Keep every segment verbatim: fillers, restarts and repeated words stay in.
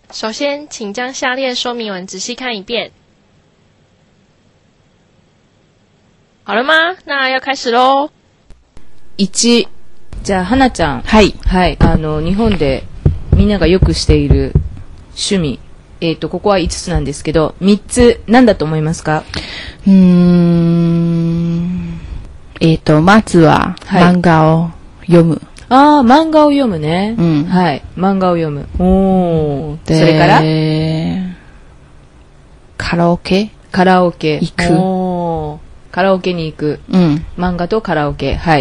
首先，请将下列说明文仔细看一遍。好了吗？那要开始喽。 いち、じゃあ花ちゃん。 はい。 はい。あの日本でみんながよくしている趣味。えっとここはいつつなんですけど、みっつ何だと思いますか？ うーん。えっとまずは漫画を読む。 ああ、漫画を読むね。 うん。 はい。漫画を読む。おー。それからカラオケカラオケ。 行く。 おー。カラオケに行く。 うん。 漫画とカラオケ。はい。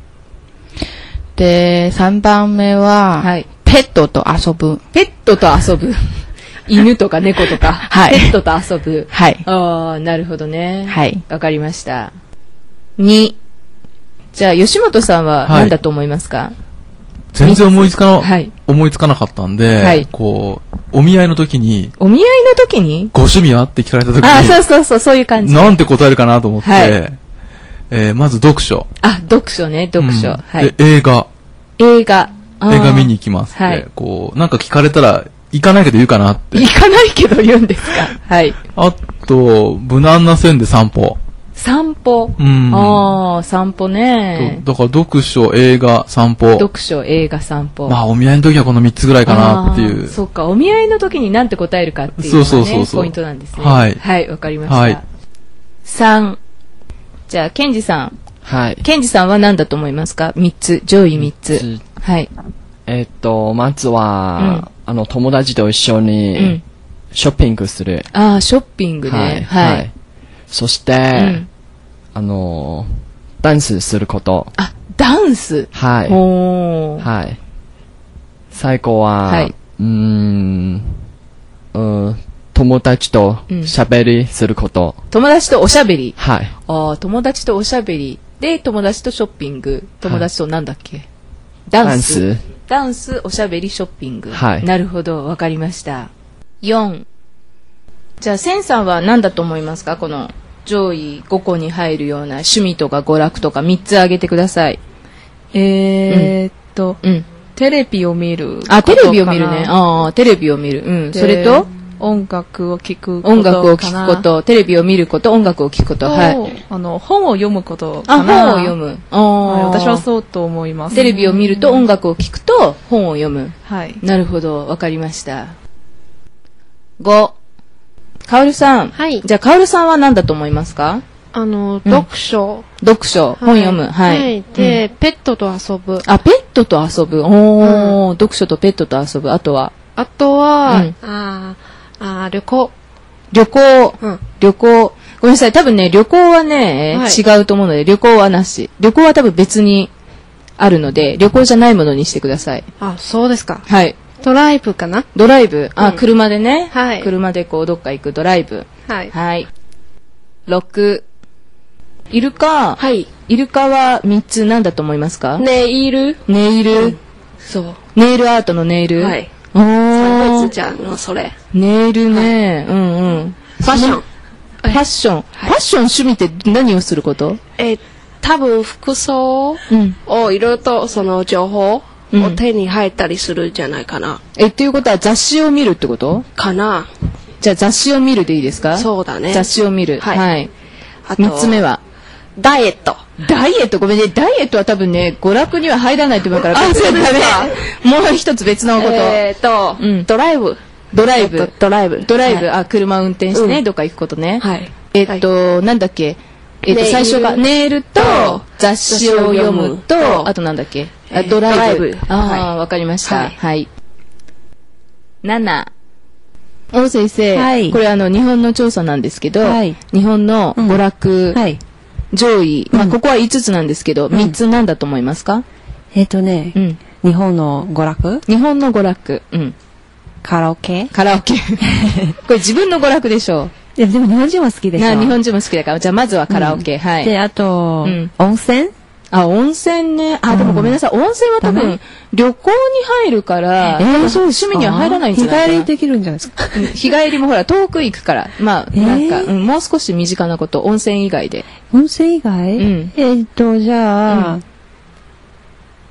で、さんばんめは、 はい。 ペットと遊ぶ。 ペットと遊ぶ。犬とか猫とか。 はい。 ペットと遊ぶ。 はい。 ああ、なるほどね。 はい。 わかりました。に。じゃあ、吉本さんは何だと思いますか？はい、 全然思いつかな、 はい、 思いつかなかったんで、はい、こう、お見合いの時に、 お見合いの時にご趣味はって聞かれた時に、 あ、そうそうそう、そういう感じ。 なんて答えるかなと思って、はい、えー、まず読書。 あ、読書ね、読書。うん、はい。 で、映画。 映画。 映画見に行きますって、はい、こう、なんか聞かれたら、行かないけど言うかなって。 行かないけど言うんですか？はい。 あと、無難な線で散歩。 散歩。 うん。 ああ、散歩ね。 だから読書、映画、散歩。 読書、映画、散歩。 まあ、お見合いの時はこのみっつぐらいかなっていう。 そうか、お見合いの時に何て答えるかっていうのがね、そうそうそうそうポイントなんですね。はい。はい、わかりました。はい。さん。じゃあ、ケンジさん。 はい。 ケンジさんは何だと思いますか？みっつ、上位みっつ。はい。 えっと、まずは、うん、あの、友達と一緒に、ショッピングする。 うん、ああ、ショッピングね。はい。はいはい、 そして、うん、あの、ダンスすること。 あ、ダンス？ はい。 おー。 はい。最後は、はい、うーん、うん、友達と喋りすること、 うん。友達とおしゃべり？ はい。 ああ、友達とおしゃべり。で、友達とショッピング。友達となんだっけ？はい、ダンス。ダンス。ダンス、おしゃべり、ショッピング。 はい。 なるほど、わかりました。よん。じゃあ、センさんは何だと思いますか？この上位ごこに入るような趣味とか娯楽とかみっつ挙げてください。 えーっと、うん、テレビを見る。 あ、テレビを見るね。ああ、テレビを見る。うん。それと音楽を聴くこと。 音楽を聴くこと、テレビを見ること、音楽を聴くこと。はい。 あの、本を読むことかな。 あ、本を読む。あはい、私はそうと思います。 テレビを見ると音楽を聴くと本を読む。 はい。 なるほど、わかりました。ご。カオルさん。 はい。 じゃあ、カオルさんは何だと思いますか？ あの、読書。 読書。本読む。はい。はい。 で、ペットと遊ぶ。 あ、ペットと遊ぶ。おー、読書とペットと遊ぶ。あとはあとは、ああ、旅行。 旅行。旅行。ごめんなさい。多分ね、旅行はね、違うと思うので、旅行はなし。旅行は多分別にあるので、旅行じゃないものにしてください。 あ、そうですか。 はい。 ドライブかな？ ドライブ。あ、うん、車でね。 はい。 車でこう、どっか行くドライブ。 はい。 はい。ろく。イルカ。 はい。 イルカはみっつ何だと思いますか？ ネイル。 ネイル。うん、 そう。 ネイルアートのネイル。 はい。 おー。 サイズちゃんのそれ。 ネイルね。はい、うんうん。 ファッション。ファッション。ファッション趣味って何をすること？ えー、多分服装をいろいろとその情報。うん、を手に入ったりするんじゃないかな。 え、っていうことは雑誌を見るってことかな。 じゃあ雑誌を見るでいいですか？ そうだね。 雑誌を見る。はい。はい、あとみっつめはダイエット。 ダイエットごめんね。ダイエットは多分ね、娯楽には入らないと思うから。 あ、そうですか。 もう一つ別のこと。 えーと、うん、ドライブ。 ドライブ。 ドライブ。 ドライブ。あ、車運転してね、うん、どっか行くことね。 はい。 えっと、なんだっけ。えっと、最初がネイルと雑誌を読むと、あとなんだっけ。ドライブ。ああ、わかりました。はい。なな。大先生、はい、これあの日本の調査なんですけど、はい、日本の娯楽、うんはい、上位、まあここはいつつなんですけど、うん、みっつなんだと思いますか？ えっとね、うん、日本の娯楽？ 日本の娯楽、うん、 カラオケ？ カラオケ。これ自分の娯楽でしょう。 でも、でも日本人も好きでしょ。 日本人も好きだから、じゃあまずはカラオケ、うん、はい。 で、あと、うん、温泉？ あ、温泉ね。あ、でもごめんなさい。うん、温泉は多分、旅行に入るから、えー、そう趣味には入らないんじゃないかな。 日帰りできるんじゃないですか。 日帰りもほら、遠く行くから。まあ、なんか、えーうん、もう少し身近なこと、温泉以外で。 温泉以外？うん。えー、っと、じゃあ、うん、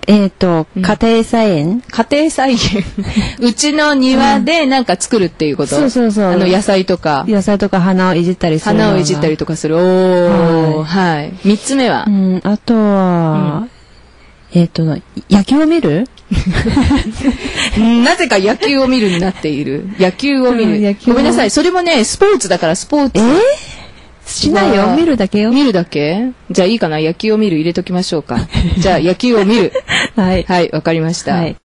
えっと、家庭菜園家庭菜園うちの庭でなんか作るっていうこと、 そうそうそう。 あの、野菜とか。 野菜とか花をいじったりする。 花をいじったりとかする。おー、はい。三つ目はうん、あとは、えっと、野球を見るなぜか野球を見るになっている。野球を見る。ごめんなさい。それもね、スポーツだからスポーツ。 えーしないよ。見るだけよ。 見るだけじゃあいいかな。野球を見る入れときましょうか。じゃあ野球を見る。 はい。 はい、わかりました。はい。